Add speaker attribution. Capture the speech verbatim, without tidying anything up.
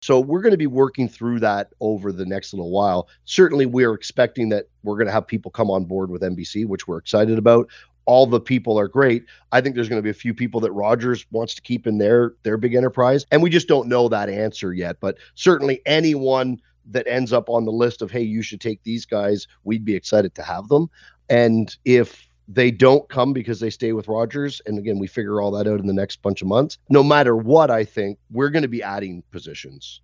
Speaker 1: So we're going to be working through that over the next little while. Certainly, we're expecting that we're going to have people come on board with N B C, which we're excited about. All the people are great. I think there's going to be a few people that Rogers wants to keep in their their big enterprise, and we just don't know that answer yet. But certainly, anyone that ends up on the list of, hey, you should take these guys, we'd be excited to have them. And if they don't come because they stay with Rogers, and again, we figure all that out in the next bunch of months, no matter what, I think we're going to be adding positions.